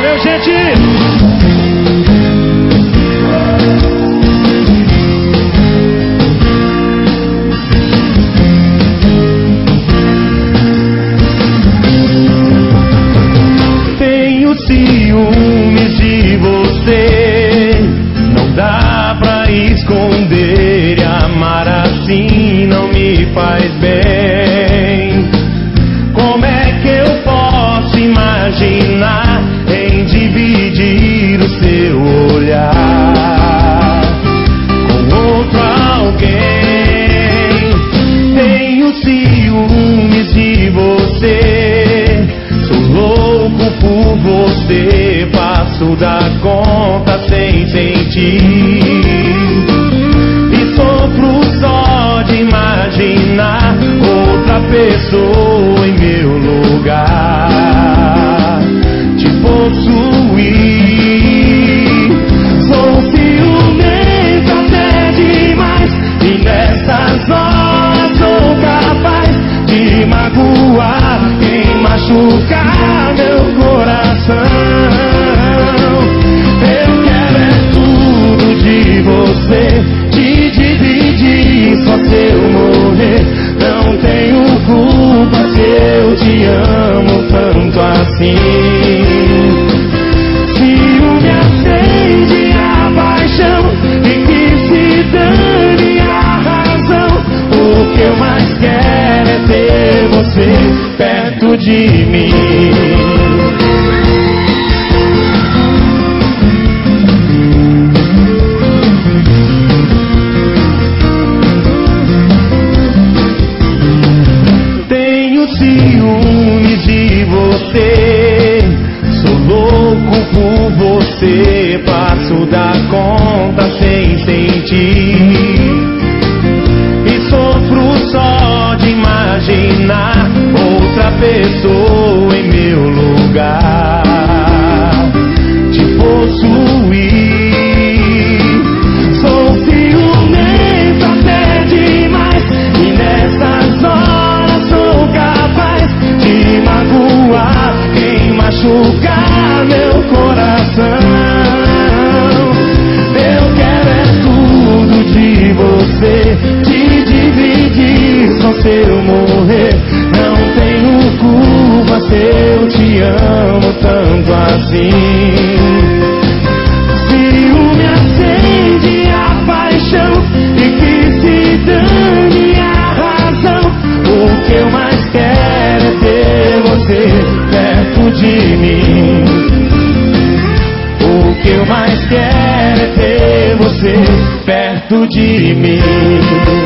Valeu, gente! Ciúmes de você, não dá pra esconder, e amar assim não me faz bem. Como é que eu posso imaginar em dividir o seu olhar com outro alguém? Tenho ciúmes de você, sou louco por você, passo da conta sem sentir, e sofro só de imaginar outra pessoa em meu lugar, te possuir. Sou ciumento até demais, e nessas horas sou capaz de magoar quem machucar meu coração. Eu quero é tudo de você, te dividir só se eu morrer. Não tenho culpa se eu te amo tanto assim. Ciúme acende a paixão, e que se dane a razão. O que eu mais quero é ter você perto de mim. Tenho ciúmes de você, sou louco por você, passo da conta sem sentir, e sofro só de imaginar outra pessoa em meu lugar, te possuir. Sou ciumento até demais, e nessas horas sou capaz de magoar quem machucar meu coração. Eu quero é tudo de você, te dividir só se eu morrer. Não tenho culpa se eu te amo tanto assim. Ciúme acende a paixão, e que se dane a razão. O que eu mais quero é ter você perto de mim. O que eu mais quero é ter você perto de mim.